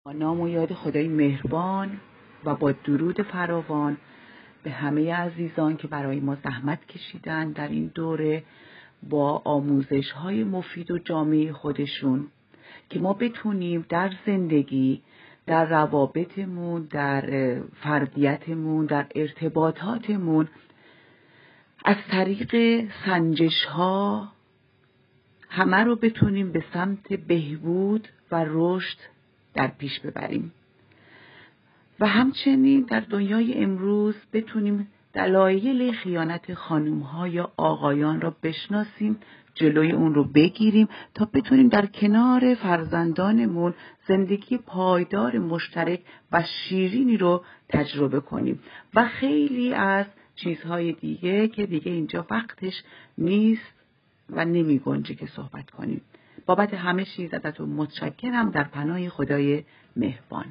با نام و یاد خدای مهربان و با درود فراوان به همه عزیزان که برای ما زحمت کشیدن در این دوره با آموزش‌های مفید و جامع خودشون که ما بتونیم در زندگی، در روابطمون، در فردیتمون، در ارتباطاتمون از طریق سنجش‌ها همه رو بتونیم به سمت بهبود و رشد در پیش ببریم و همچنین در دنیای امروز بتونیم دلایل خیانت خانم‌ها یا آقایان را بشناسیم، جلوی اون رو بگیریم تا بتونیم در کنار فرزندانمون زندگی پایدار مشترک و شیرینی رو تجربه کنیم و خیلی از چیزهای دیگه که دیگه اینجا وقتش نیست و نمی گنجه که صحبت کنیم. بابت همه چیز ازتون متشکرم، در پناه خدای مهربان.